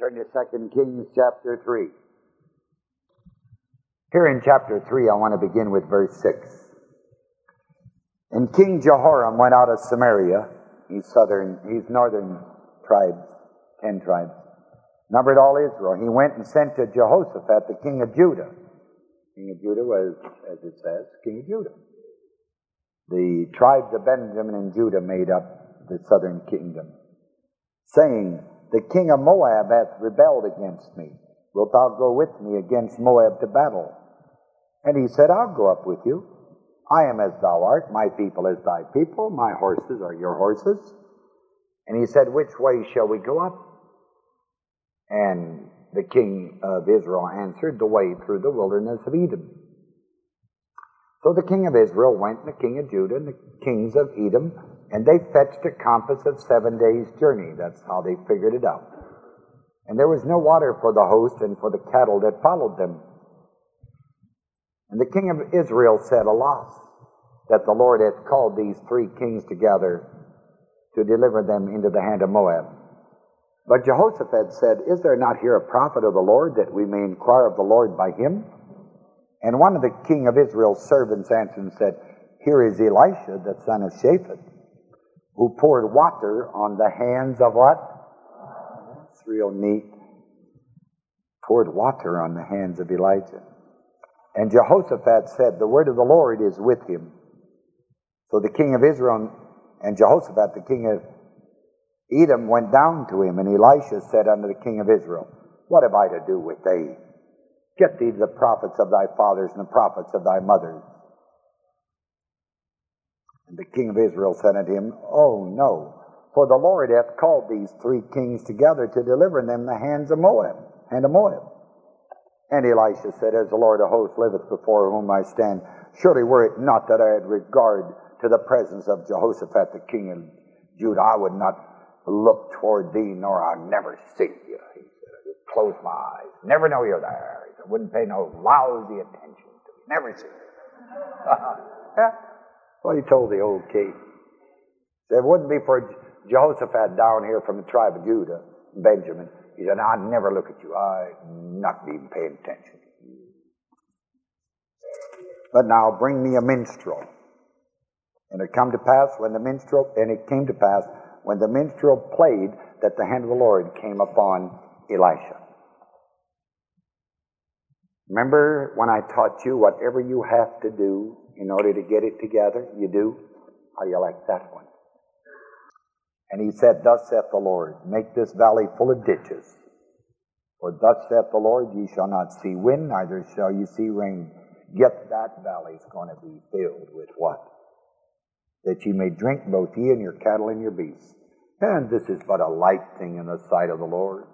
Turn to 2 Kings chapter 3. Here in chapter 3, I want to begin with verse 6. And King Jehoram went out of Samaria, he's northern tribes, 10 tribes, numbered all Israel. He went and sent to Jehoshaphat, the king of Judah. King of Judah was, as it says, king of Judah. The tribes of Benjamin and Judah made up the southern kingdom, saying, the king of Moab hath rebelled against me. Wilt thou go with me against Moab to battle? And he said, I'll go up with you. I am as thou art, my people as thy people, my horses are your horses. And he said, which way shall we go up? And the king of Israel answered, the way through the wilderness of Edom. So the king of Israel went, and the king of Judah, and the kings of Edom, and they fetched a compass of 7 days' journey. That's how they figured it out. And there was no water for the host and for the cattle that followed them. And the king of Israel said, alas, that the Lord hath called these 3 kings together to deliver them into the hand of Moab. But Jehoshaphat said, is there not here a prophet of the Lord, that we may inquire of the Lord by him? And one of the king of Israel's servants answered and said, here is Elisha, the son of Shaphat, who poured water on the hands of what? That's real neat. Poured water on the hands of Elijah. And Jehoshaphat said, the word of the Lord is with him. So the king of Israel and Jehoshaphat, the king of Edom, went down to him. And Elisha said unto the king of Israel, what have I to do with thee? Get thee the prophets of thy fathers and the prophets of thy mothers. And the king of Israel said unto him, oh no, for the Lord hath called these 3 kings together to deliver them the hand of Moab. And Elisha said, as the Lord of hosts liveth before whom I stand, surely were it not that I had regard to the presence of Jehoshaphat the king of Judah, I would not look toward thee, nor I'd never see you. He said, I just close my eyes, never know you're there. He said, I wouldn't pay no lousy attention to you, never see you. Yeah. Well, he told the old king. If it wouldn't be for Jehoshaphat down here from the tribe of Judah, Benjamin, he said, I'd never look at you. I'd not even pay attention to you. But now bring me a minstrel. And it came to pass when the minstrel played, that the hand of the Lord came upon Elisha. Remember when I taught you whatever you have to do in order to get it together, you do? How you like that one? And he said, thus saith the Lord, make this valley full of ditches. For thus saith the Lord, ye shall not see wind, neither shall you see rain. Yet that valley's going to be filled with what? That ye may drink both ye and your cattle and your beasts. And this is but a light thing in the sight of the Lord.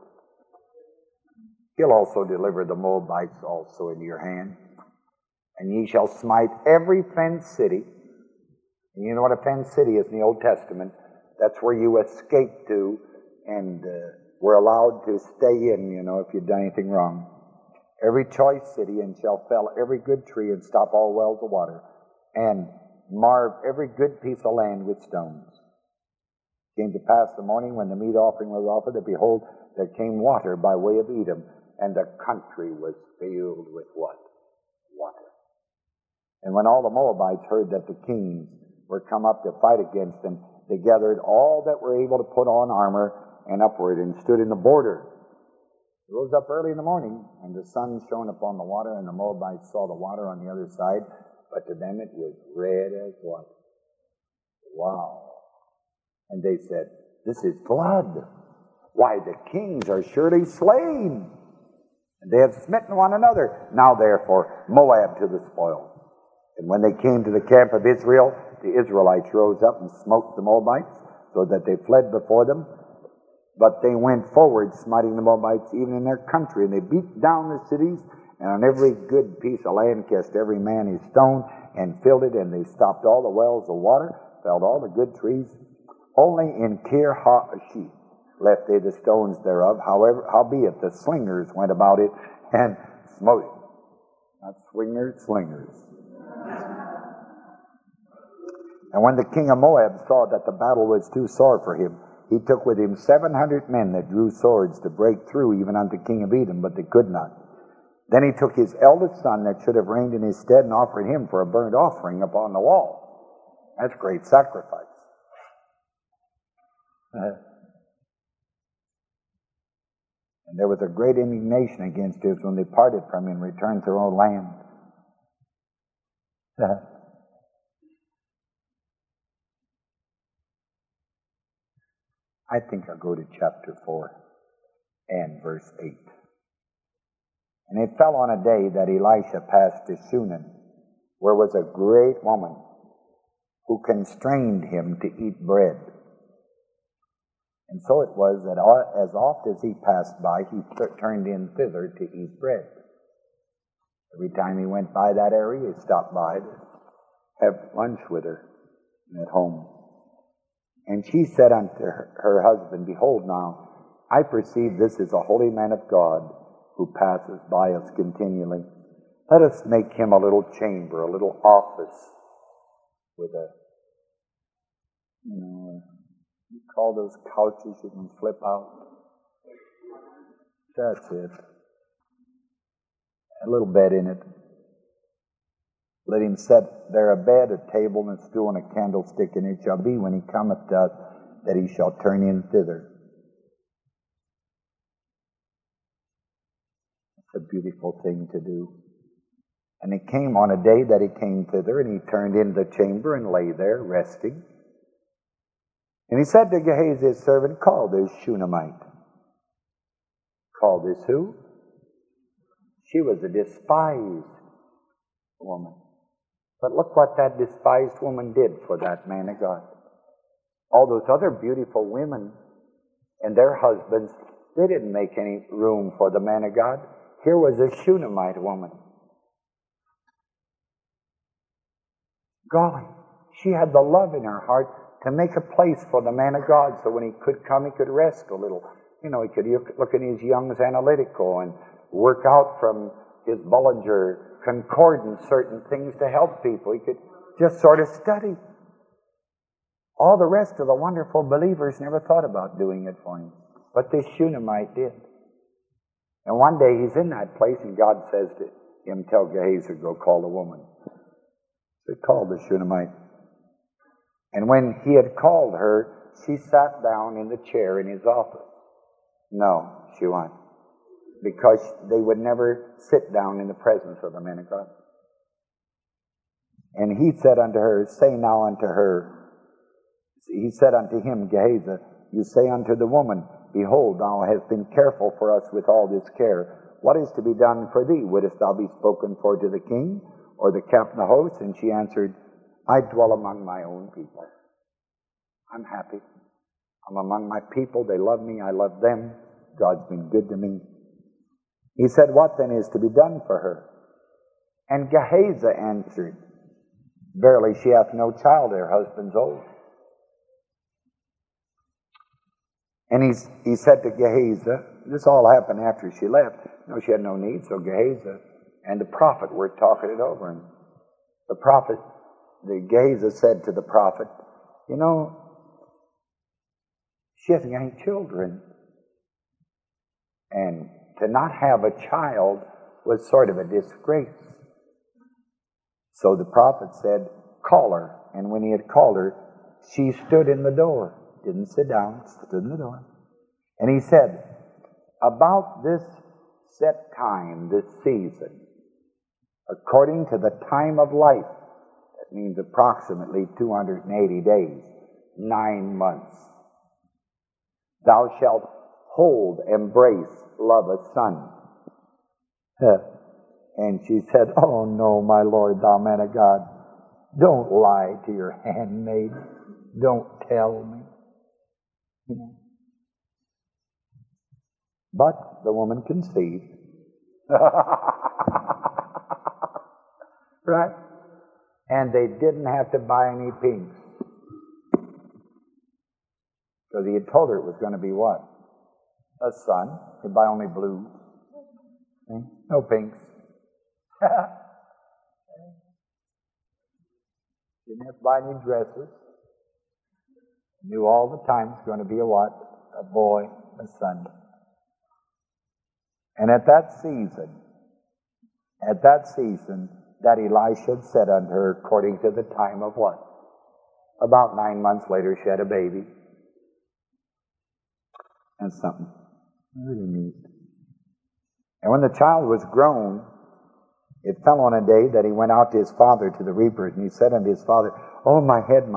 He'll also deliver the Moabites also into your hand. And ye shall smite every fenced city. And you know what a fenced city is in the Old Testament? That's where you escape to and were allowed to stay in, if you'd done anything wrong. Every choice city, and shall fell every good tree, and stop all wells of water, and marve every good piece of land with stones. It came to pass the morning when the meat offering was offered, that behold, there came water by way of Edom, and the country was filled with what? Water. And when all the Moabites heard that the kings were come up to fight against them, they gathered all that were able to put on armor and upward, and stood in the border. They rose up early in the morning, and the sun shone upon the water, and the Moabites saw the water on the other side, but to them it was red as what? Wow. And they said, this is blood. Why, the kings are surely slain, and they have smitten one another. Now therefore, Moab to the spoil. And when they came to the camp of Israel, the Israelites rose up and smote the Moabites, so that they fled before them. But they went forward, smiting the Moabites even in their country, and they beat down the cities, and on every good piece of land cast every man his stone, and filled it, and they stopped all the wells of water, felled all the good trees. Only in Kir Haashit left they the stones thereof. Howbeit the slingers went about it and smote it. Not swingers, slingers. And when the king of Moab saw that the battle was too sore for him, He took with him 700 men that drew swords to break through even unto King of Edom, but they could not. Then he took his eldest son that should have reigned in his stead and offered him for a burnt offering upon the wall. That's great sacrifice. And there was a great indignation against Israel when they parted from him and returned to their own land. I think I'll go to chapter 4 and verse 8. And it fell on a day that Elisha passed to Shunem, where was a great woman who constrained him to eat bread. And so it was that as oft as he passed by, he turned in thither to eat bread. Every time he went by that area, he stopped by to have lunch with her at home. And she said unto her husband, Behold now, I perceive this is a holy man of God who passes by us continually. Let us make him a little chamber, a little office with a, you call those couches you can flip out? That's it. A little bed in it. Let him set there a bed, a table, and a stool, and a candlestick, and it shall be when he cometh to us that he shall turn in thither. It's a beautiful thing to do. And it came on a day that he came thither, and he turned into the chamber and lay there, resting. And he said to Gehazi his servant, Call this Shunammite. Call this who? She was a despised woman. But look what that despised woman did for that man of God. All those other beautiful women and their husbands, they didn't make any room for the man of God. Here was a Shunammite woman. Golly, she had the love in her heart to make a place for the man of God so when he could come, he could rest a little. He could look at his Young's Analytical and work out from his Bullinger Concordance certain things to help people. He could just sort of study. All the rest of the wonderful believers never thought about doing it for him. But this Shunammite did. And one day he's in that place and God says to him, Tell Gehazi, go call the woman. So he called the Shunammite. And when he had called her, she sat down in the chair in his office. No, she won't. Because they would never sit down in the presence of the man of God. And he said unto her, Say now unto her, he said unto him, Gehazi, you say unto the woman, Behold, thou hast been careful for us with all this care. What is to be done for thee? Wouldest thou be spoken for to the king or the captain of the host? And she answered, I dwell among my own people. I'm happy. I'm among my people. They love me. I love them. God's been good to me. He said, What then is to be done for her? And Gehazi answered, Verily she hath no child, her husband's old. And he said to Gehazi, this all happened after she left. No, she had no need, so Gehazi and the prophet were talking it over. And the Gehazi said to the prophet, she hasn't got any children. And to not have a child was sort of a disgrace. So the prophet said, Call her. And when he had called her, she stood in the door. Didn't sit down, stood in the door. And he said, About this set time, this season, according to the time of life, that means approximately 280 days, 9 months, thou shalt hold, embrace, love a son. And she said, Oh no, my Lord, thou man of God, don't lie to your handmaid. Don't tell me. But the woman conceived. Right? And they didn't have to buy any pinks. Because he had told her it was going to be what? A son. He'd buy only blue. No pinks. Didn't have to buy any dresses. Knew all the time it's going to be a what? A boy, a son. And at that season, that Elisha had said unto her, according to the time of what? About 9 months later, she had a baby. And something really neat. And when the child was grown, it fell on a day that he went out to his father, to the reapers, and he said unto his father, "Oh, my head,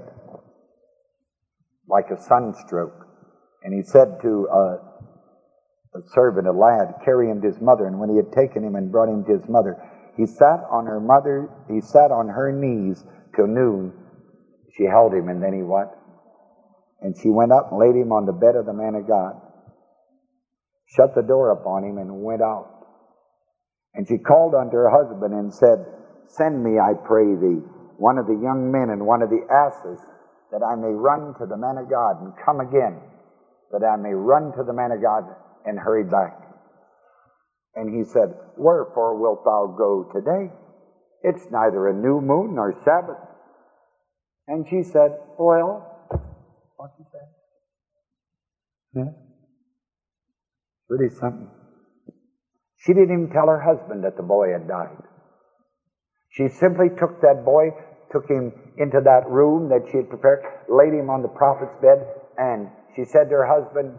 like a sunstroke." And he said to a servant, a lad, carry him to his mother. And when he had taken him and brought him to his mother, he sat on her knees till noon. She held him, and then he what? And she went up and laid him on the bed of the man of God, shut the door upon him, and went out. And she called unto her husband and said, "Send me, I pray thee, one of the young men and one of the asses, that I may run to the man of God and come again, that I may run to the man of God and hurry back." And he said, "Wherefore wilt thou go today? It's neither a new moon nor Sabbath." And she said, "Well," what she said? Yeah. Really something. She didn't even tell her husband that the boy had died. She simply took that boy, took him into that room that she had prepared, laid him on the prophet's bed, and she said to her husband,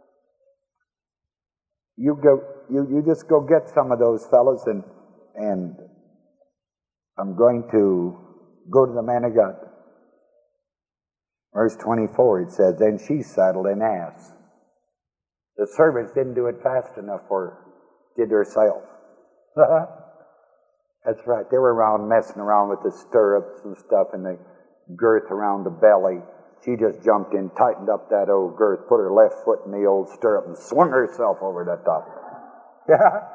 You just go get some of those fellows, and I'm going to go to the man of God." Verse 24, it says, "Then she saddled an ass." The servants didn't do it fast enough for her, did herself. That's right. They were around messing around with the stirrups and stuff and the girth around the belly. She just jumped in, tightened up that old girth, put her left foot in the old stirrup, and swung herself over the top. Yeah.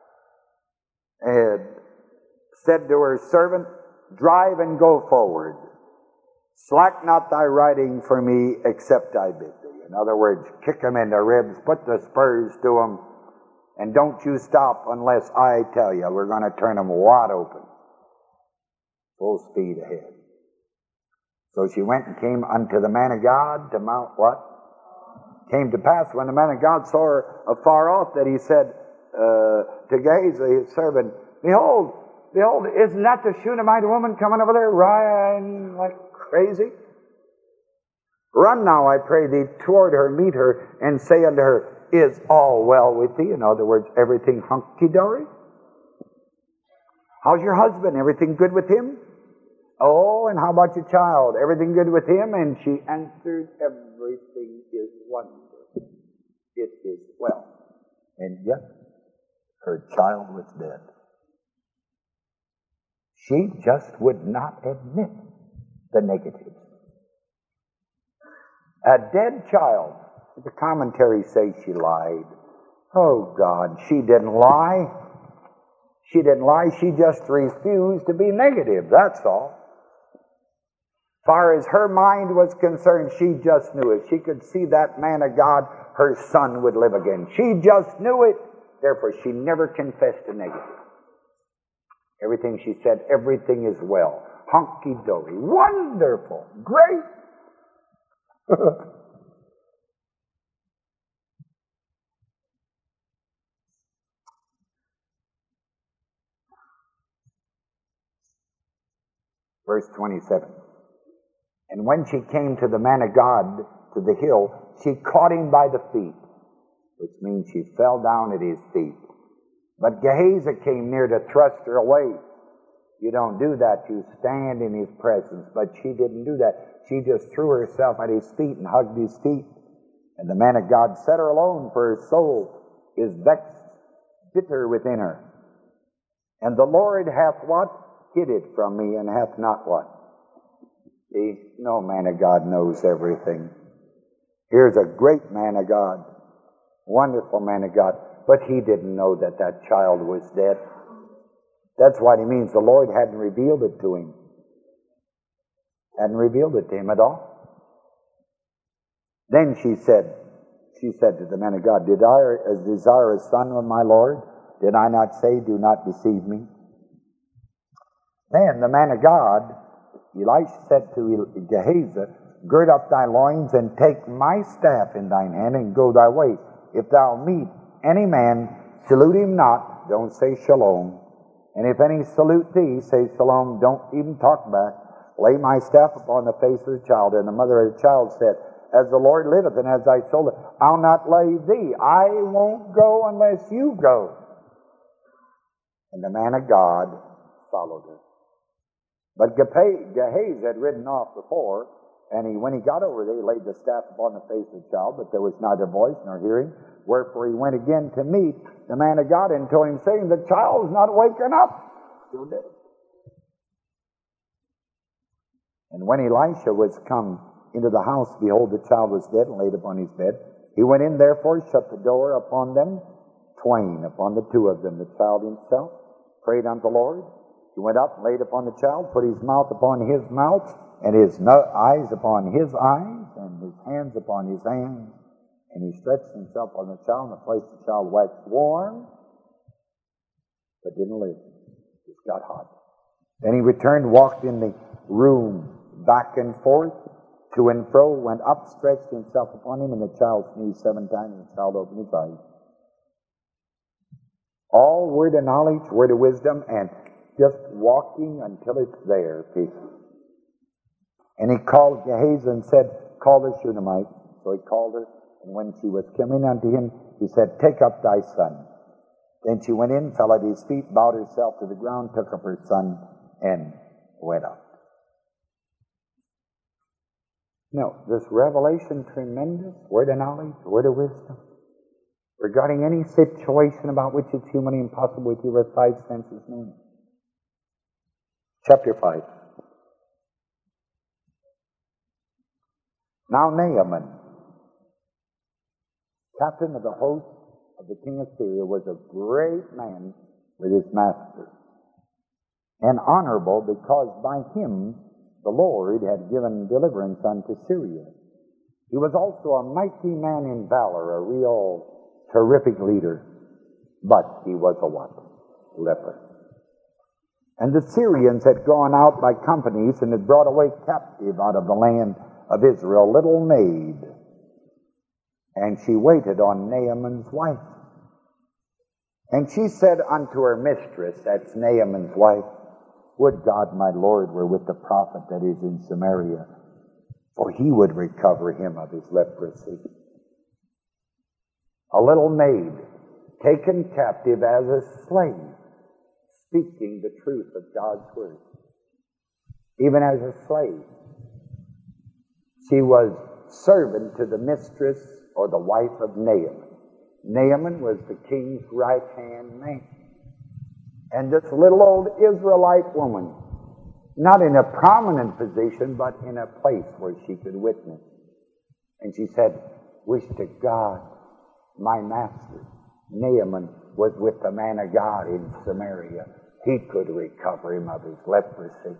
And said to her servant, "Drive and go forward. Slack not thy riding for me, except I bid thee." In other words, kick them in the ribs, put the spurs to them, and don't you stop unless I tell you. We're going to turn them wide open. Full speed ahead. So she went and came unto the man of God to Mount what? Came to pass when the man of God saw her afar off that he said to Gehazi, his servant, Behold, isn't that the Shunammite woman coming over there riding like crazy? Run now, I pray thee, toward her, meet her, and say unto her, Is all well with thee? In other words, everything hunky-dory? How's your husband? Everything good with him? Oh, and how about your child? Everything good with him? And she answered, Everything is wonderful. It is well. And yet, her child was dead. She just would not admit the negatives. A dead child. The commentaries say she lied. Oh, God, she didn't lie. She didn't lie. She just refused to be negative. That's all. As far as her mind was concerned, she just knew it. She could see that man of God, her son would live again. She just knew it. Therefore, she never confessed a negative. Everything she said, everything is well. Hunky-dory. Wonderful. Great. Verse 27. And when she came to the man of God, to the hill, she caught him by the feet, which means she fell down at his feet. But Gehazi came near to thrust her away. You don't do that. You stand in his presence. But she didn't do that. She just threw herself at his feet and hugged his feet. And the man of God set her alone, for her soul is vexed, bitter within her. And the Lord hath what? Hid it from me, and hath not what? See, no man of God knows everything. Here's a great man of God, wonderful man of God, but he didn't know that that child was dead. That's what he means. The Lord hadn't revealed it to him. Hadn't revealed it to him at all. Then she said to the man of God, Did I desire a son of my Lord? Did I not say, Do not deceive me? Then the man of God, Elisha, said to Gehazi, Gird up thy loins, and take my staff in thine hand, and go thy way. If thou meet any man, salute him not, don't say shalom. And if any salute thee, say shalom, don't even talk back. Lay my staff upon the face of the child. And the mother of the child said, As the Lord liveth, and as thy soul liveth, I'll not lay thee. I won't go unless you go. And the man of God followed her. But Gehazi had ridden off before, and when he got over there, he laid the staff upon the face of the child, but there was neither voice nor hearing. Wherefore he went again to meet the man of God, and told him, saying, The child is not waken up, still dead. And when Elisha was come into the house, behold, the child was dead, and laid upon his bed. He went in, therefore, shut the door upon them twain, upon the two of them. The child himself prayed unto the Lord. He went up, laid upon the child, put his mouth upon his mouth, and his eyes upon his eyes, and his hands upon his hands. And he stretched himself on the child, and the place the child waxed warm, but didn't live. It got hot. Then he returned, walked in the room back and forth, to and fro, went up, stretched himself upon him, and the child sneezed 7 times, and the child opened his eyes. All word of knowledge, word of wisdom, and just walking until it's there, people. And he called Gehazi and said, Call the Shunammite. So he called her, and when she was coming unto him, he said, Take up thy son. Then she went in, fell at his feet, bowed herself to the ground, took up her son, and went up. No, this revelation, tremendous, word of knowledge, word of wisdom, regarding any situation about which it's humanly impossible with your 5 senses known. Chapter 5. Now Naaman, captain of the host of the king of Syria, was a great man with his master, and honorable, because by him the Lord had given deliverance unto Syria. He was also a mighty man in valor, a real terrific leader, but he was a what? Leper. And the Syrians had gone out by companies and had brought away captive out of the land of Israel a little maid, and she waited on Naaman's wife. And she said unto her mistress, that's Naaman's wife, Would God my Lord were with the prophet that is in Samaria, for he would recover him of his leprosy. A little maid, taken captive as a slave, speaking the truth of God's word. Even as a slave, she was servant to the mistress or the wife of Naaman. Naaman was the king's right-hand man. And this little old Israelite woman, not in a prominent position, but in a place where she could witness. And she said, Wish to God, my master, Naaman, was with the man of God in Samaria. He could recover him of his leprosy.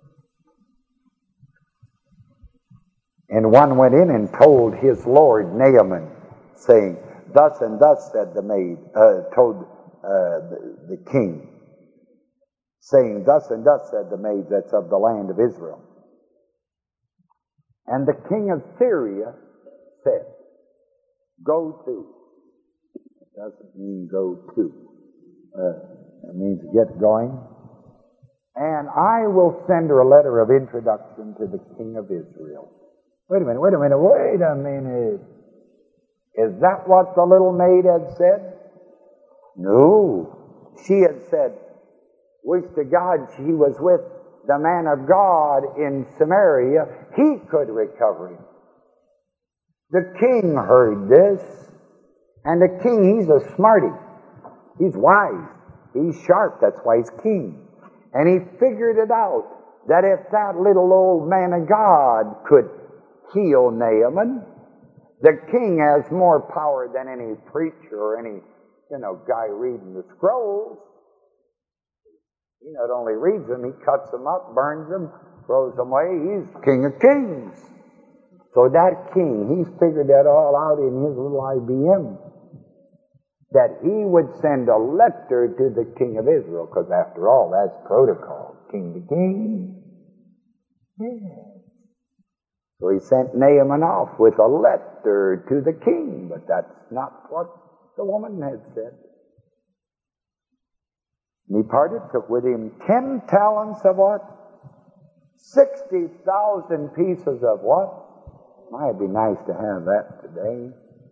And one went in and told his lord Naaman, saying, Thus and thus said the maid, told the king, saying, Thus and thus said the maid that's of the land of Israel. And the king of Syria said, Go to. It doesn't mean go to. It means get going. And I will send her a letter of introduction to the king of Israel. Wait a minute. Is that what the little maid had said? No. She had said, Wish to God she was with the man of God in Samaria. He could recover him. The king heard this. And the king, he's a smarty. He's wise. He's sharp. That's why he's king. And he figured it out that if that little old man of God could heal Naaman, the king has more power than any preacher or any, guy reading the scrolls. He not only reads them, he cuts them up, burns them, throws them away. He's king of kings. So that king, he's figured that all out in his little IBM, that he would send a letter to the king of Israel, because after all, that's protocol, king to king. Yeah. So he sent Naaman off with a letter to the king, but that's not what the woman had said. And he parted, took with him 10 talents of what? 60,000 pieces of what? Might be nice to have that today.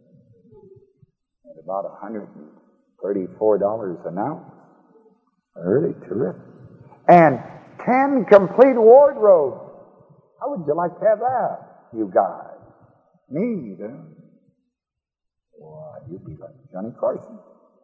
At about $134 an ounce. Really terrific. And 10 complete wardrobes. How would you like to have that, you guys? Neat, huh? Why, you'd be like Johnny Carson.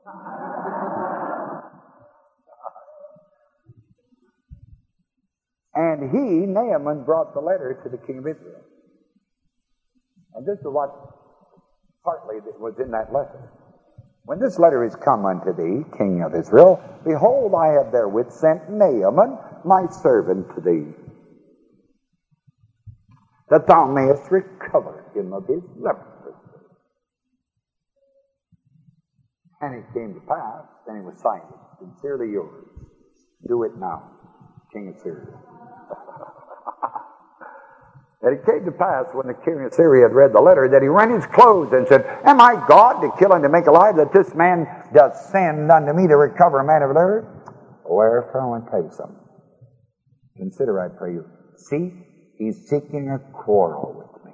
And he, Naaman, brought the letter to the king of Israel. And this is what partly was in that letter. When this letter is come unto thee, king of Israel, behold, I have therewith sent Naaman, my servant, to thee, that thou mayest recover him of his leprosy. And it came to pass, and he was signed, sincerely yours. Do it now, king of Syria. And it came to pass, when the king of Syria had read the letter, that he rent his clothes and said, Am I God to kill and to make alive, that this man doth send unto me to recover a man of leprosy? Wherefore, I want to tell you something. Consider, I pray you. See, he's seeking a quarrel with me.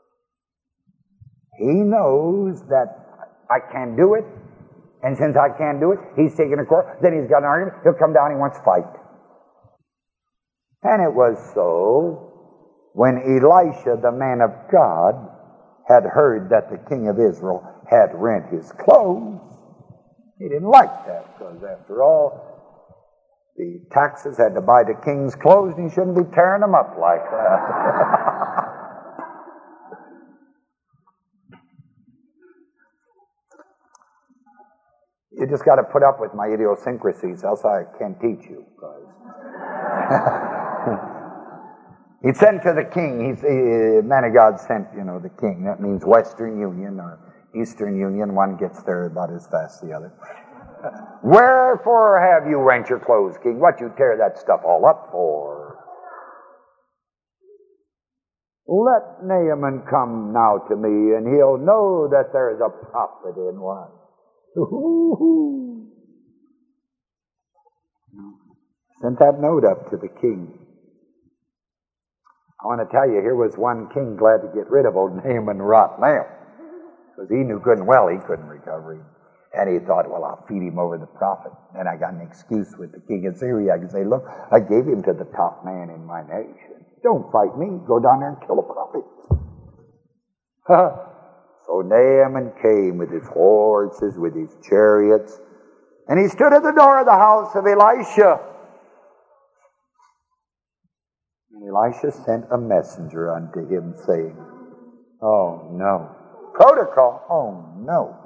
He knows that I can't do it, and since I can't do it, he's taking a quarrel. Then he's got an argument. He'll come down, he wants to fight. And it was so when Elisha, the man of God, had heard that the king of Israel had rent his clothes. He didn't like that, because after all, the taxes had to buy the king's clothes, and he shouldn't be tearing them up like that. You just got to put up with my idiosyncrasies, else I can't teach you. He sent to the king. Man of God sent, the king. That means Western Union or Eastern Union. One gets there about as fast as the other. Wherefore have you rent your clothes, king? What you tear that stuff all up for? Let Naaman come now to me, and he'll know that there is a prophet in one. Sent that note up to the king. I want to tell you, here was one king glad to get rid of old Naaman rot lamb, because he knew good and well he couldn't recover him. And he thought, well, I'll feed him over the prophet. And I got an excuse with the king of Syria. I can say, look, I gave him to the top man in my nation. Don't fight me. Go down there and kill the prophet. So Naaman came with his horses, with his chariots, and he stood at the door of the house of Elisha. And Elisha sent a messenger unto him, saying, oh, no. Protocol? Oh, no.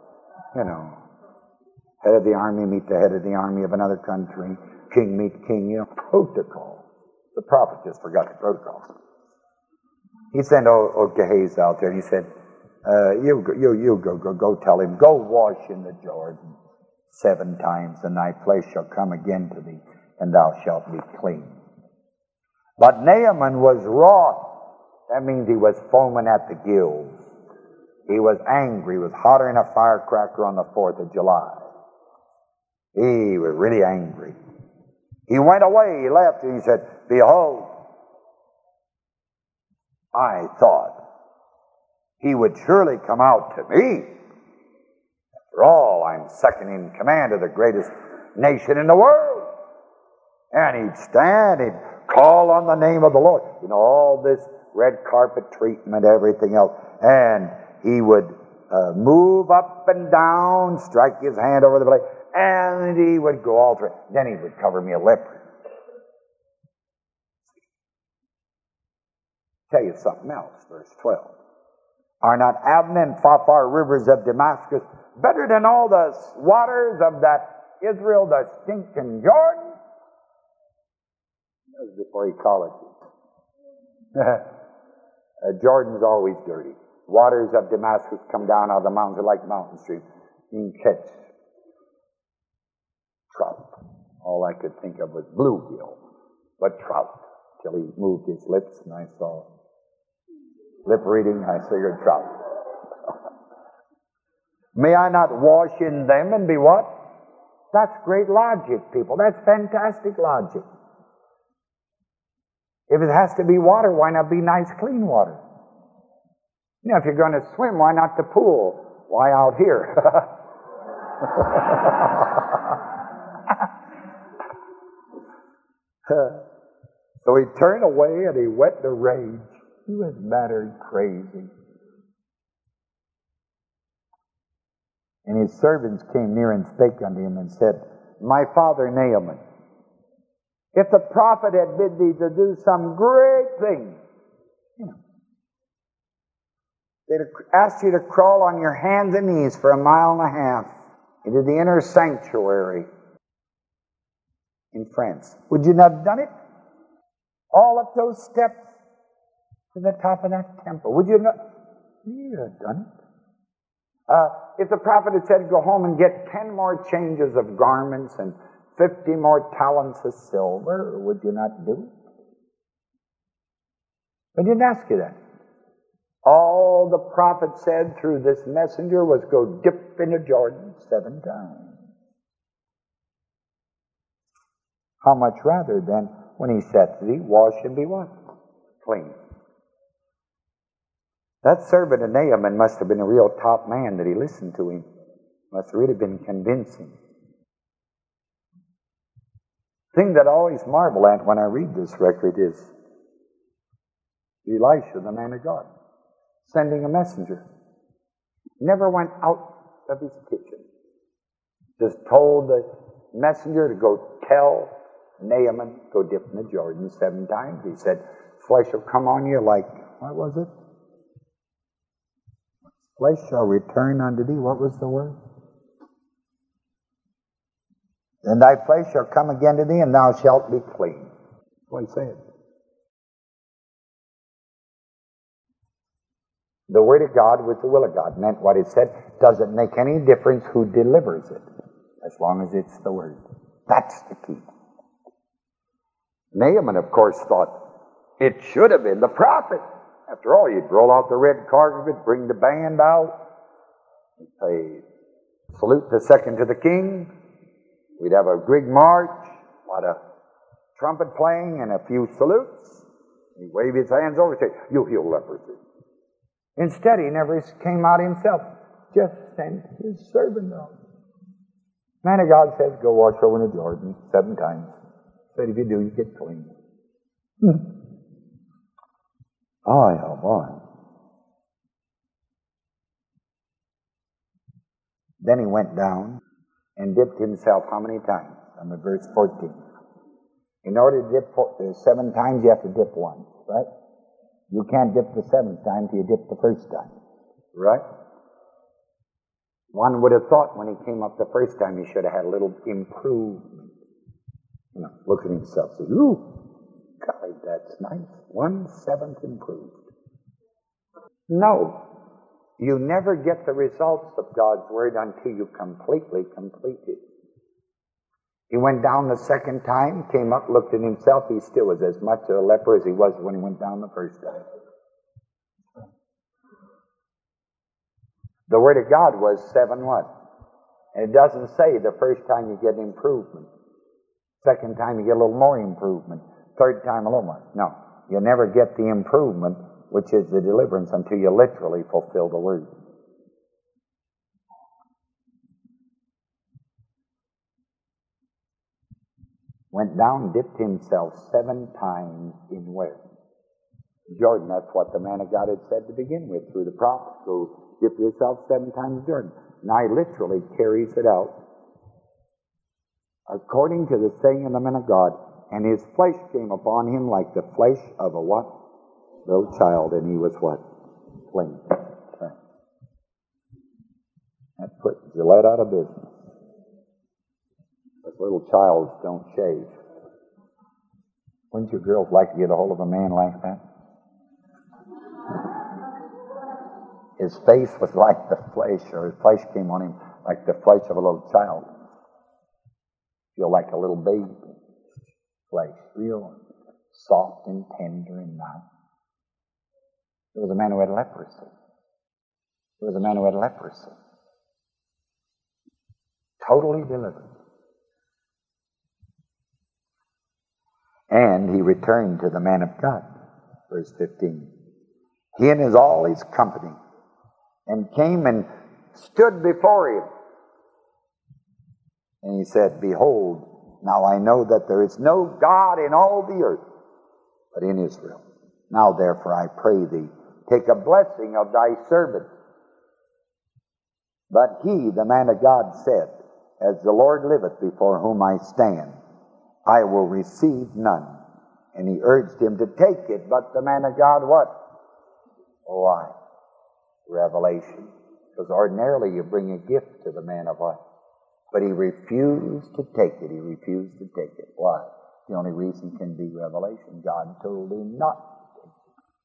Head of the army meet the head of the army of another country. King meet king, protocol. The prophet just forgot the protocol. He sent old Gehazi out there, and he said, you go tell him, go wash in the Jordan 7 times, and thy flesh shall come again to thee, and thou shalt be clean. But Naaman was wroth. That means he was foaming at the gills. He was angry. He was hotter than a firecracker on the 4th of July. He was really angry. He went away. He left, and he said, behold, I thought he would surely come out to me. After all, I'm second in command of the greatest nation in the world. And he'd stand, he'd call on the name of the Lord. All this red carpet treatment, everything else. And he would move up and down, strike his hand over the place, and he would go all through. Then he would cover me a leper. Tell you something else, verse 12. Are not Abna and Pharpar rivers of Damascus better than all the waters of that Israel, the stinking Jordan? That was before he called it. Jordan's always dirty. Waters of Damascus come down out of the mountains like mountain streams. You can catch trout. All I could think of was bluegill, but trout. Till he moved his lips and I saw Lip reading, I say you're in trouble. May I not wash in them and be what? That's great logic, people. That's fantastic logic. If it has to be water, why not be nice, clean water? You know, if you're going to swim, why not the pool? Why out here? So he turned away and he went to rage. He was battered crazy. And his servants came near and spake unto him and said, My father Naaman, if the prophet had bid thee to do some great thing, you know, they'd have asked you to crawl on your hands and knees for 1.5 miles into the inner sanctuary in France. Would you not have done it? All up those steps to the top of that temple. Would you not? You'd have done it. If the prophet had said, go home and get 10 more changes of garments and 50 more talents of silver, would you not do it? I didn't ask you that. All the prophet said through this messenger was go dip into Jordan 7 times. How much rather than when he said to thee, wash and be what? Clean. That servant of Naaman must have been a real top man that he listened to him. Must have really been convincing. The thing that I always marvel at when I read this record is Elisha, the man of God, sending a messenger. Never went out of his kitchen. Just told the messenger to go tell Naaman, go dip in the Jordan 7 times. He said, flesh will come on you like, what was it? Flesh shall return unto thee. What was the word? And thy flesh shall come again to thee, and thou shalt be clean. That's what he said. The Word of God with the will of God meant what it said. Doesn't make any difference who delivers it, as long as it's the Word. That's the key. Naaman, of course, thought it should have been the prophet. After all, you'd roll out the red carpet, bring the band out, and say, salute the second to the king. We'd have a big march, a lot of trumpet playing, and a few salutes. He'd wave his hands over and say, you'll heal leprosy. Instead, he never came out himself, just sent his servant out. Man of God says, go wash over in the Jordan 7 times. Said, if you do, you get clean. Oh, boy. Then he went down and dipped himself how many times? I'm at verse 14. In order to dip 7 times, you have to dip once, right? You can't dip the 7th time till you dip the 1st time, right? One would have thought when he came up the 1st time, he should have had a little improvement. You know, look at himself, say, ooh, God, that's nice. 1/7 improved. No, you never get the results of God's Word until you completely complete it. He went down the 2nd time, came up, looked at himself. He still was as much a leper as he was when he went down the 1st time. The Word of God was 7 what? And it doesn't say the 1st time you get improvement. 2nd time you get a little more improvement. 3rd time a little more. No, you never get the improvement, which is the deliverance, until you literally fulfill the Word. Went down, dipped himself 7 times in where? Jordan. That's what the man of God had said to begin with through the prophet. Go dip yourself 7 times in Jordan. Now he literally carries it out according to the saying of the man of God. And his flesh came upon him like the flesh of a what? Little child. And he was what? Clean. Right. That put Gillette out of business. But little childs don't shave. Wouldn't you girls like to get a hold of a man like that? His face was like the flesh, or his flesh came on him like the flesh of a little child. Feel like a little baby. Flesh, real soft and tender and nice. There was a man who had leprosy. There was a man who had leprosy. Totally delivered. And he returned to the man of God. Verse 15. He and all his company, and came and stood before him. And he said, Behold, now I know that there is no God in all the earth, but in Israel. Now therefore I pray thee, take a blessing of thy servant. But he, the man of God, said, As the Lord liveth before whom I stand, I will receive none. And he urged him to take it, but the man of God, what? Why? Revelation. Because ordinarily you bring a gift to the man of what? But he refused to take it. He refused to take it. Why? The only reason can be revelation. God told him not to take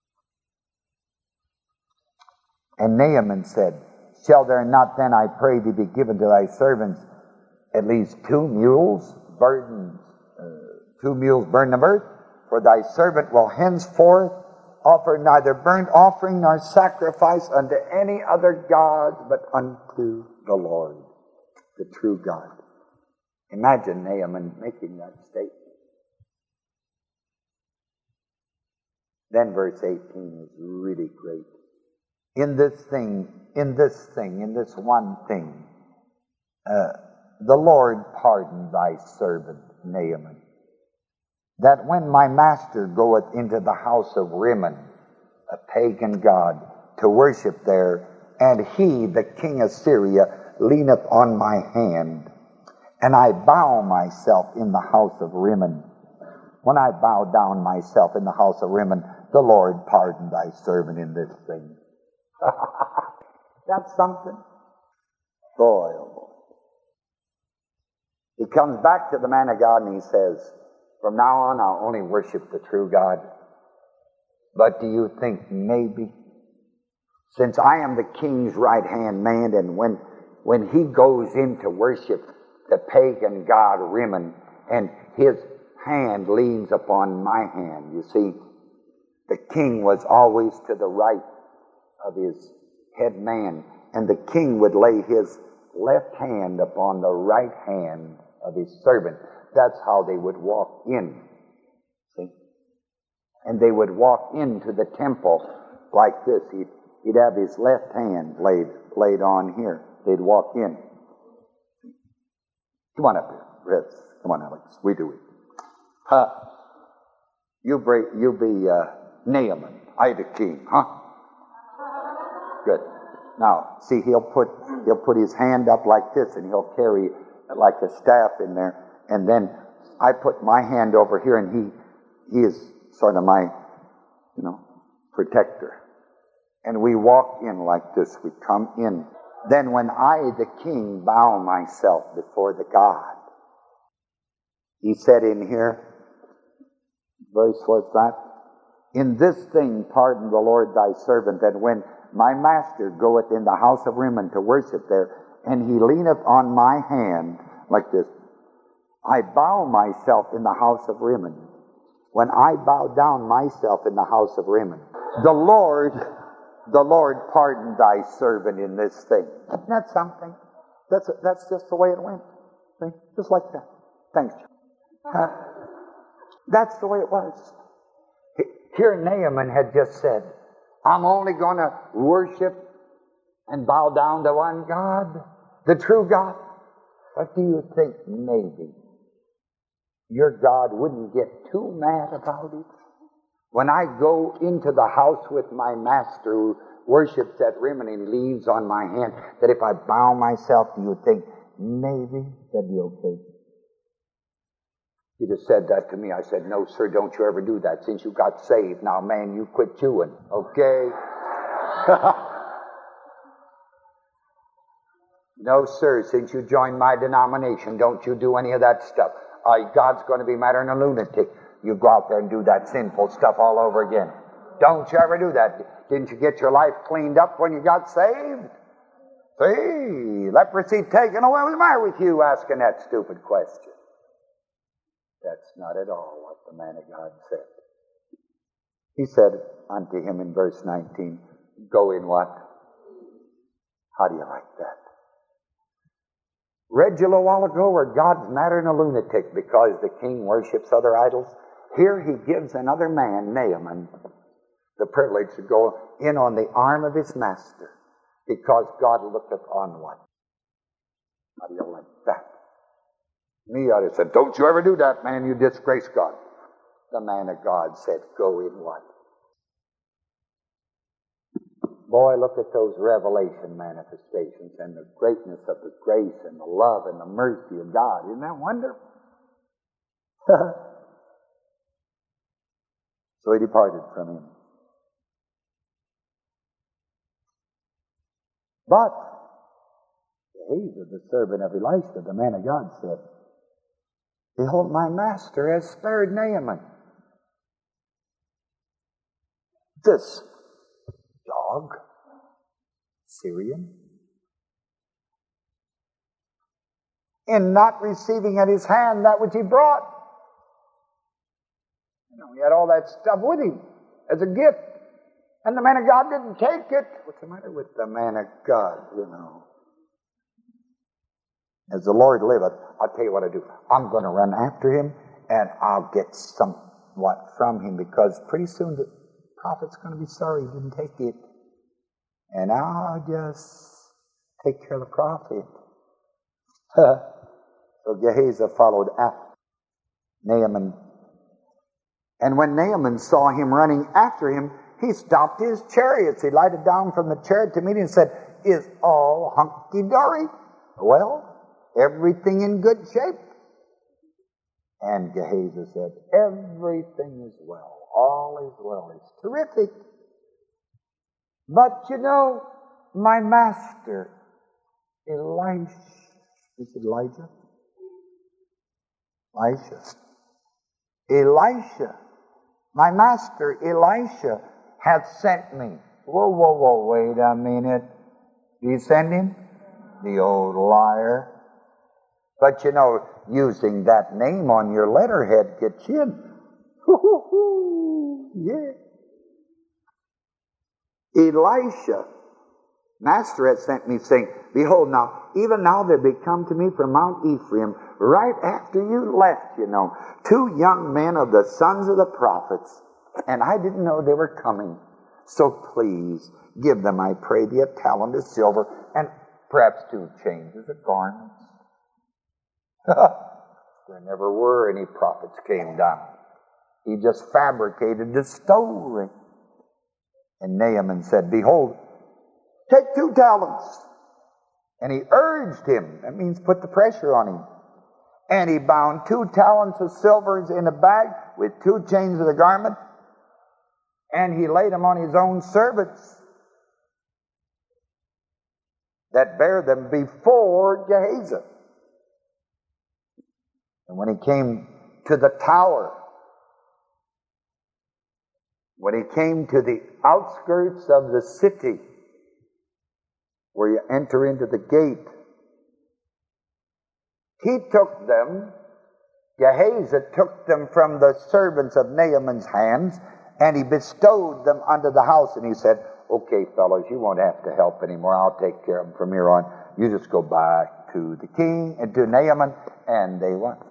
it. And Naaman said, Shall there not then, I pray thee, be given to thy servants at least 2 mules burden of earth? For thy servant will henceforth offer neither burnt offering nor sacrifice unto any other God, but unto the Lord, the true God. Imagine Naaman making that statement. Then verse 18 is really great. In this one thing, the Lord pardon thy servant Naaman, that when my master goeth into the house of Rimmon, a pagan god, to worship there, and he, the king of Syria, leaneth on my hand, and I bow myself in the house of Rimmon. When I bow down myself in the house of Rimmon, the Lord pardon thy servant in this thing. That's something. Boy, oh boy. He comes back to the man of God and he says, From now on I'll only worship the true God. But do you think maybe, since I am the king's right-hand man, and when he goes in to worship the pagan god Rimmon, and his hand leans upon my hand, you see, the king was always to the right of his head man, and the king would lay his left hand upon the right hand of his servant. That's how they would walk in. See? And they would walk into the temple like this. He'd have his left hand laid on here. They'd walk in. Come on up here, Chris. Come on, Alex. We do it. You be Naaman. I the king, huh? Good. Now, see, he'll put his hand up like this, and he'll carry like a staff in there. And then I put my hand over here, and he is sort of my, protector. And we walk in like this. We come in. Then when I, the king, bow myself before the God, he said in here, verse what's that? In this thing pardon the Lord thy servant, that when my master goeth in the house of Rimmon to worship there, and he leaneth on my hand like this, I bow myself in the house of Rimmon. When I bow down myself in the house of Rimmon, the Lord pardon thy servant in this thing. Isn't that something? That's just the way it went. See? Just like that. Thanks, John. That's the way it was. Here Naaman had just said, I'm only going to worship and bow down to one God, the true God. What do you think maybe your God wouldn't get too mad about it? When I go into the house with my master who worships at Rimmon and leans on my hand, that if I bow myself, do you think maybe that'd be okay? He just said that to me. I said, no, sir, don't you ever do that. Since you got saved, now, man, you quit chewing, okay? No, sir, since you joined my denomination, don't you do any of that stuff. God's going to be madder than a lunatic. You go out there and do that sinful stuff all over again. Don't you ever do that. Didn't you get your life cleaned up when you got saved? See, leprosy taken away. What's the matter with you asking that stupid question? That's not at all what the man of God said. He said unto him in verse 19, go in what? How do you like that? Read you a little while ago where God's madder than a lunatic because the king worships other idols. Here he gives another man, Naaman, the privilege to go in on the arm of his master because God looketh on what? How do you like that? Me, I'd have said, don't you ever do that, man, you disgrace God. The man of God said, go in what? Boy, look at those revelation manifestations and the greatness of the grace and the love and the mercy of God. Isn't that wonderful? So he departed from him. But Gehazi, the servant of Elisha, the man of God, said, behold, my master has spared Naaman, this dog, Syrian, in not receiving at his hand that which he brought. You know, he had all that stuff with him as a gift, and the man of God didn't take it. What's the matter with the man of God, you know? As the Lord liveth, I'll tell you what I do. I'm going to run after him, and I'll get somewhat from him, because pretty soon the prophet's going to be sorry he didn't take it. And I'll just take care of the prophet. So Gehazi followed after Naaman. And when Naaman saw him running after him, he stopped his chariots. He lighted down from the chariot to meet him and said, is all hunky-dory? Well, everything in good shape? And Gehazi said, everything is well. All is well. It's terrific. But you know, my master, Elisha, is it Elijah? Elisha, my master Elisha hath sent me. Whoa, wait a minute. Did he send him? The old liar. But you know, using that name on your letterhead gets you in. Yeah. Elisha, master hath sent me, saying, behold now, even now there be come to me from Mount Ephraim, right after you left, you know, 2 young men of the sons of the prophets, and I didn't know they were coming. So please, give them, I pray thee, a talent of silver, and perhaps 2 changes of garments. There never were any prophets came down. He just fabricated the story. And Naaman said, behold, take 2 talents. And he urged him. That means put the pressure on him. And he bound 2 talents of silver in a bag with 2 chains of the garment. And he laid them on his own servants that bare them before Gehazi. And when he came to the tower, when he came to the outskirts of the city, where you enter into the gate, he took them, Gehazi took them from the servants of Naaman's hands, and he bestowed them unto the house. And he said, okay, fellows, you won't have to help anymore. I'll take care of them from here on. You just go back to the king and to Naaman, and they went.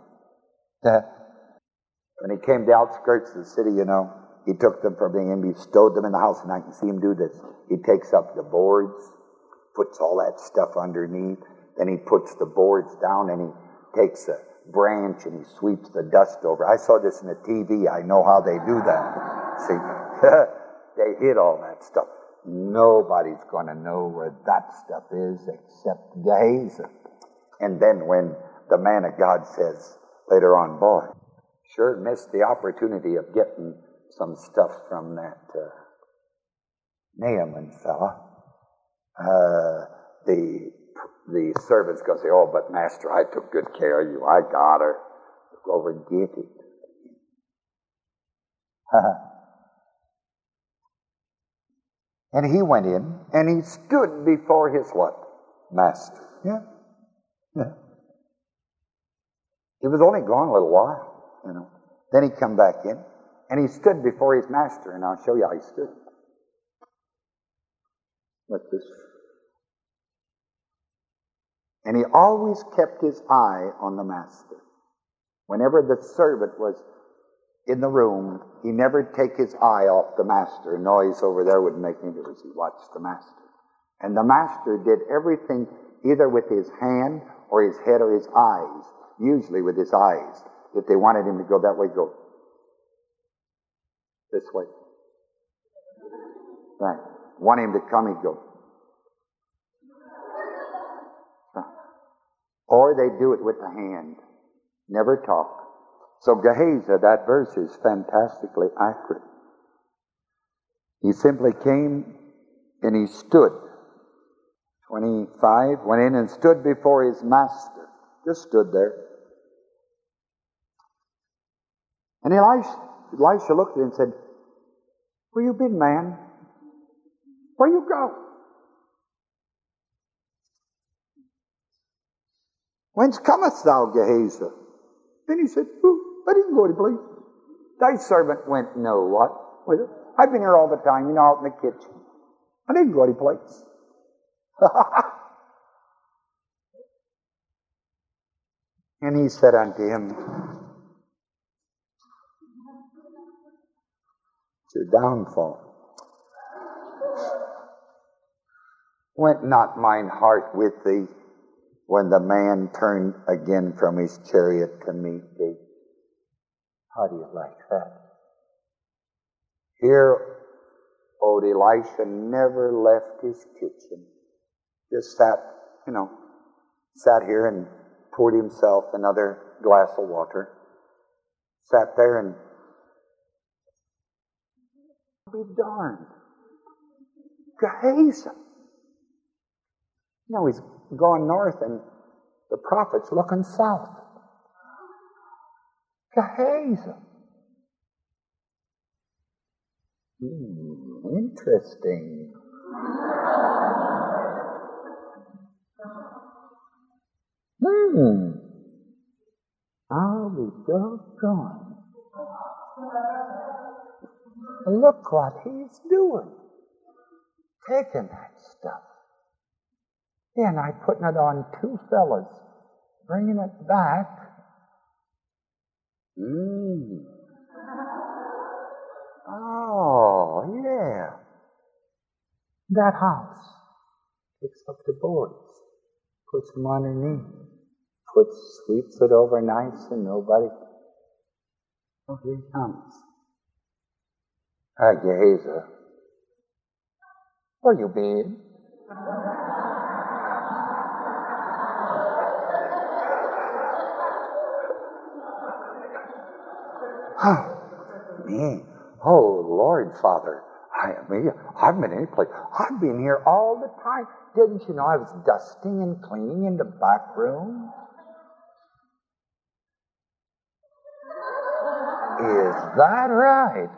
When he came to the outskirts of the city, you know, he took them from being and bestowed them in the house. And I can see him do this. He takes up the boards, puts all that stuff underneath. Then he puts the boards down, and he takes a branch and he sweeps the dust over. I saw this in the TV. I know how they do that. See, they hid all that stuff. Nobody's going to know where that stuff is except Gehazi. And then when the man of God says later on, boy, sure missed the opportunity of getting some stuff from that Naaman fella. The servant's going to say, oh, but master, I took good care of you. I got her. Go over and get it. And he went in, and he stood before his what? Master. Yeah. He was only gone a little while, you know. Then he come back in, And he stood before his master, and I'll show you how he stood. Like this. And he always kept his eye on the master. Whenever the servant was in the room, he never take his eye off the master. Noise over there wouldn't make any difference. He watched the master. And the master did everything either with his hand or his head or his eyes. Usually with his eyes. If they wanted him to go that way, go this way. Right. Want him to come, he'd go. Or they do it with the hand. Never talk. So Gehazi, that verse is fantastically accurate. He simply came and he stood. 25, went in and stood before his master. Just stood there. And Elisha looked at him and said, "Where you been, man? Where you go? Whence comest thou, Gehazi?" Then he said, "I didn't go any place." Thy servant went, "No, what? Wait, I've been here all the time, out in the kitchen. I didn't go any place." And he said unto him, "It's your downfall. Went not mine heart with thee when the man turned again from his chariot to meet thee?" How do you like that? Here, old Elisha never left his kitchen. Just sat here and poured himself another glass of water. Sat there and be darned. Gehazi. He's gone north and the prophet's looking south. Gehazi. Interesting. I'll be doggone. Look what he's doing. Taking that stuff. And I putting it on two fellas. Bringing it back. Oh, yeah. That house. Picks up the boards. Puts them underneath. Sweeps it over nice and nobody. Oh, here he comes. Gehazi. Where you been? Me? Oh, Lord, Father. I've been any place. I've been here all the time. Didn't you know I was dusting and cleaning in the back room? Is that right?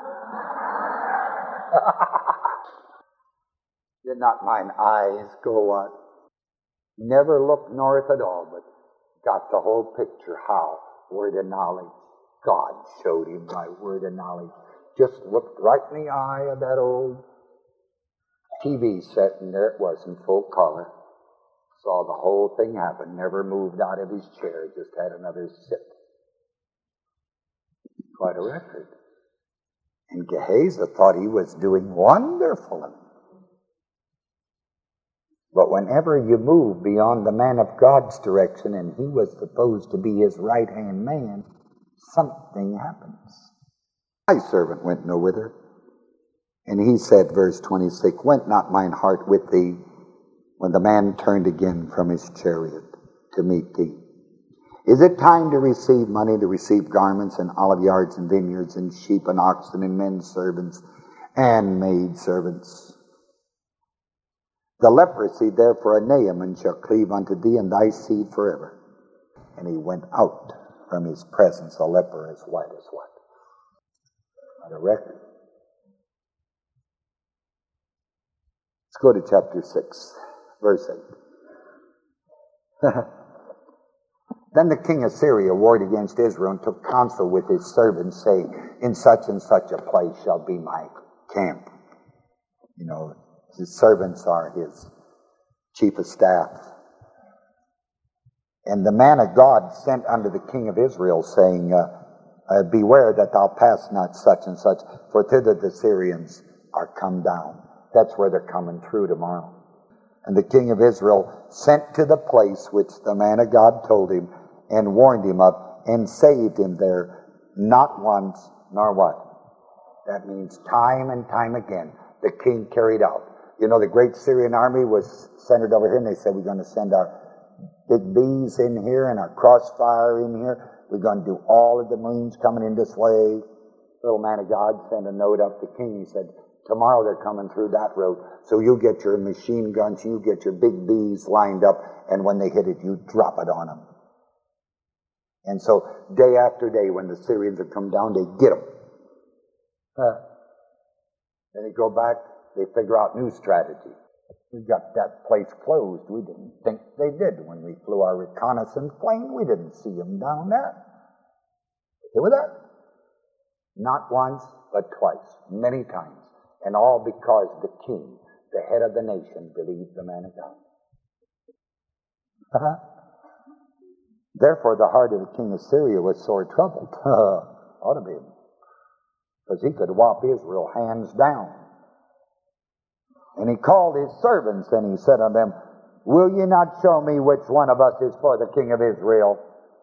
Did not mine eyes go on? Never looked north at all, but got the whole picture how. Word of knowledge. God showed him by word of knowledge. Just looked right in the eye of that old TV set, and there it was in full color. Saw the whole thing happen. Never moved out of his chair. Just had another sip. Quite a record. And Gehazi thought he was doing wonderful. But whenever you move beyond the man of God's direction, and he was supposed to be his right-hand man, something happens. My servant went no whither. And he said, verse 26, "Went not mine heart with thee when the man turned again from his chariot to meet thee? Is it time to receive money, to receive garments, and olive yards, and vineyards, and sheep, and oxen, and men servants, and maid servants? The leprosy therefore of Naaman shall cleave unto thee, and thy seed forever." And he went out from his presence, a leper as white as what? What a record. Let's go to chapter 6, verse 8. Then the king of Syria warred against Israel and took counsel with his servants, saying, in such and such a place shall be my camp. You know, his servants are his chief of staff. And the man of God sent unto the king of Israel, saying, beware that thou pass not such and such, for thither the Syrians are come down. That's where they're coming through tomorrow. And the king of Israel sent to the place which the man of God told him, and warned him of, and saved him there, not once, nor what? That means time and time again, the king carried out. You know, the great Syrian army was centered over here, and they said, we're going to send our big bees in here and our crossfire in here. We're going to do all of the Marines coming in this way. Little man of God sent a note up to the king. He said, tomorrow they're coming through that road. So you get your machine guns, you get your big bees lined up, and when they hit it, you drop it on them. And so day after day, when the Syrians would come down, they get them. Then they go back, they figure out new strategy. We got that place closed. We didn't think they did. When we flew our reconnaissance plane, we didn't see them down there. They were there. Not once, but twice, many times. And all because the king, the head of the nation, believed the man of God. Therefore, the heart of the king of Syria was sore troubled. Ought to be. Because he could whop Israel hands down. And he called his servants, and he said unto them, will ye not show me which one of us is for the king of Israel?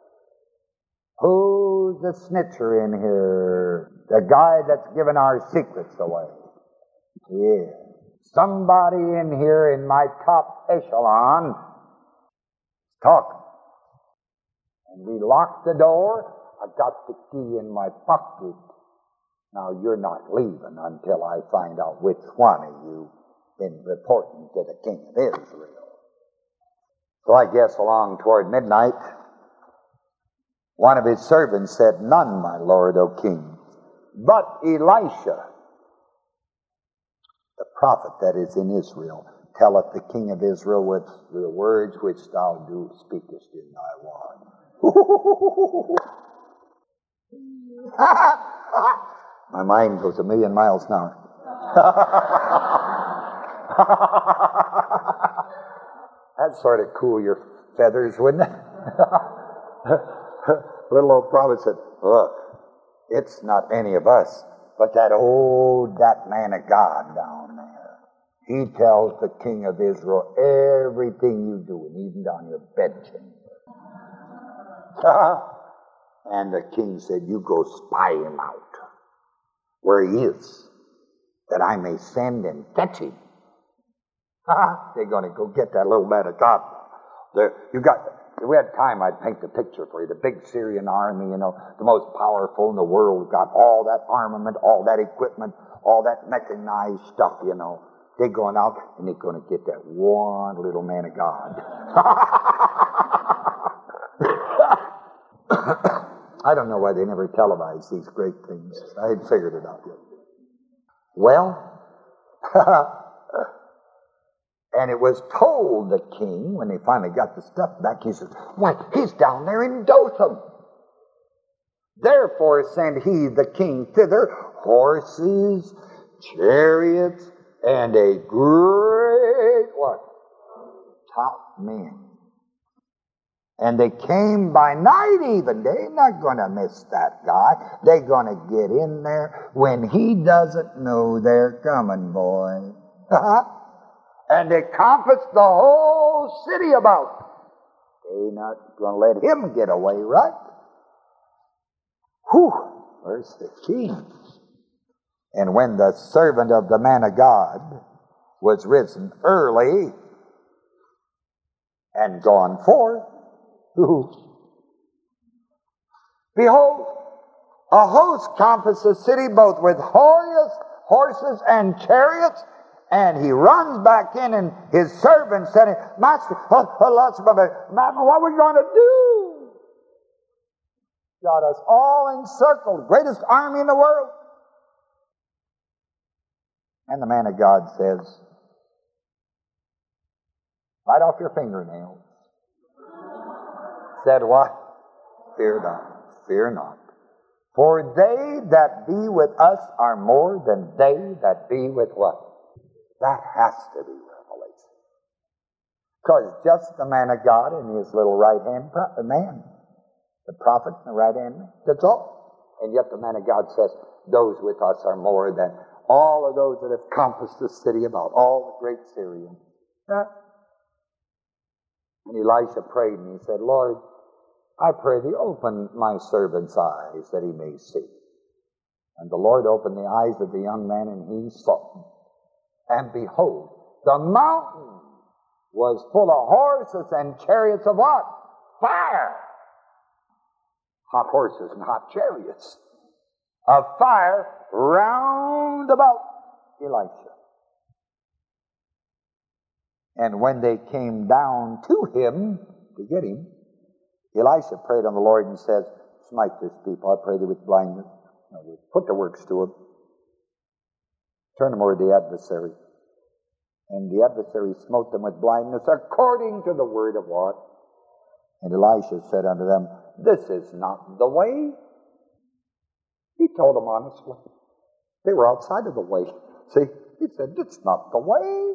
Who's the snitcher in here? The guy that's given our secrets away. Yeah. Somebody in here in my top echelon is talking. And we locked the door. I got the key in my pocket. Now you're not leaving until I find out which one of you been reporting to the king of Israel. So I guess along toward midnight, one of his servants said, none, my lord, O king, but Elisha, the prophet that is in Israel, telleth the king of Israel with the words which thou do speakest in thy word. My mind goes a million miles an hour. That'd sort of cool your feathers, wouldn't it? Little old prophet said, look, it's not any of us, but that man of God down there. He tells the king of Israel everything you do, and even down your bedchamber. And the king said, you go spy him out where he is, that I may send and fetch him. They're going to go get that little man of God. If we had time, I'd paint the picture for you. The big Syrian army, you know, the most powerful in the world, got all that armament, all that equipment, all that mechanized stuff, you know. They're going out, and they're going to get that one little man of God. I don't know why they never televise these great things. I had figured it out yet. Well, and it was told the king, when they finally got the stuff back, he said, why, he's down there in Dothan. Therefore sent he, the king, thither horses, chariots, and a great, what? Top men. And they came by night even. They're not going to miss that guy. They're going to get in there when he doesn't know they're coming, boy. And they compassed the whole city about. They're not going to let him get away, right? Whew, where's the king? And when the servant of the man of God was risen early and gone forth, behold, a host compassed the city both with horses and chariots, and he runs back in, and his servant said, Master, what are we going to do? Got us all encircled, greatest army in the world. And the man of God says, bite off your fingernails. said what? Fear not, fear not. For they that be with us are more than they that be with what? That has to be revelation. Because just the man of God and his little right-hand man, the prophet and the right-hand man, that's all. And yet the man of God says, those with us are more than all of those that have compassed the city about, all the great Syrians. And Elisha prayed and he said, Lord, I pray thee, open my servant's eyes that he may see. And the Lord opened the eyes of the young man, and he saw. And behold, the mountain was full of horses and chariots of what? Fire. Hot horses and hot chariots of fire round about Elisha. And when they came down to him to get him, Elisha prayed on the Lord and says, smite this people, I pray thee, with blindness. Put the works to them. Turn them over to the adversary. And the adversary smote them with blindness according to the word of what? And Elisha said unto them, this is not the way. He told them honestly. They were outside of the way. See, he said, it's not the way.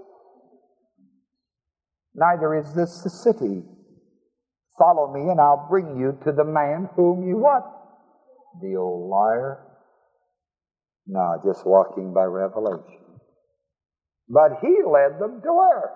Neither is this the city. Follow me, and I'll bring you to the man whom you what? The old liar. No, just walking by revelation. But he led them to where?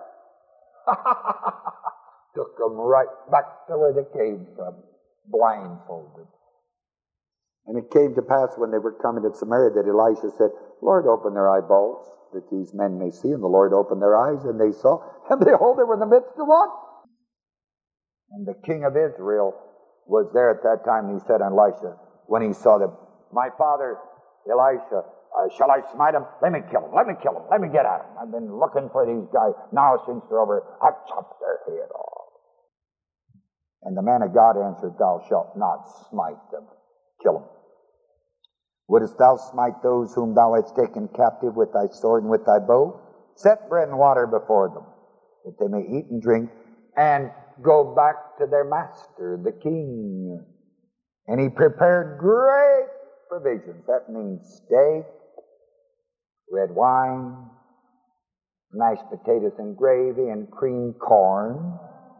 Took them right back to where they came from, blindfolded. And it came to pass when they were coming to Samaria that Elisha said, Lord, open their eyeballs, that these men may see. And the Lord opened their eyes, and they saw. And behold, they were in the midst of what? And the king of Israel was there at that time. He said unto Elisha, when he saw them, my father, Elisha, shall I smite him? Let me kill him. Let me kill him. Let me get at him. I've been looking for these guys. Now since they're over, I've chopped their head off. And the man of God answered, thou shalt not smite them. Kill them. Wouldest thou smite those whom thou hast taken captive with thy sword and with thy bow? Set bread and water before them, that they may eat and drink, and go back to their master, the king. And he prepared great provisions. That means steak, red wine, mashed potatoes and gravy, and creamed corn,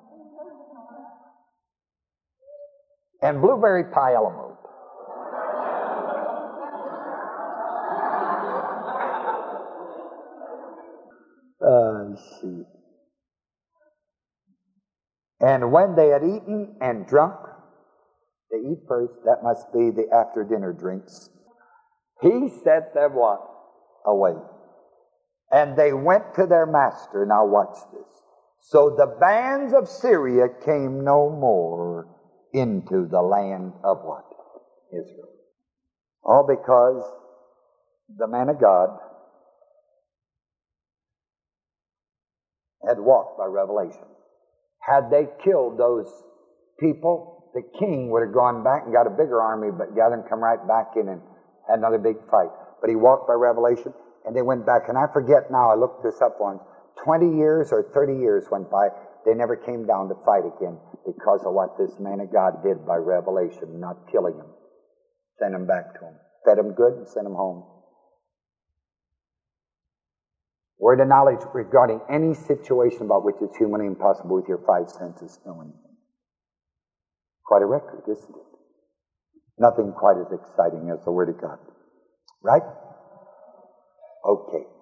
and blueberry pie a la mode. Shoot. And when they had eaten and drunk, they eat first, that must be the after dinner drinks. He set them what? Away. And they went to their master. Now watch this. So the bands of Syria came no more into the land of what? Israel. All because the man of God had walked by revelation. Had they killed those people, the king would have gone back and got a bigger army, but gathered and come right back in and had another big fight. But he walked by revelation, and they went back. And I forget now, I looked this up once, 20 years or 30 years went by, they never came down to fight again because of what this man of God did by revelation, not killing him. Sent him back to him. Fed him good and sent him home. Word of knowledge regarding any situation about which it's humanly impossible with your five senses to know anything. Quite a record, isn't it? Nothing quite as exciting as the Word of God. Right? Okay.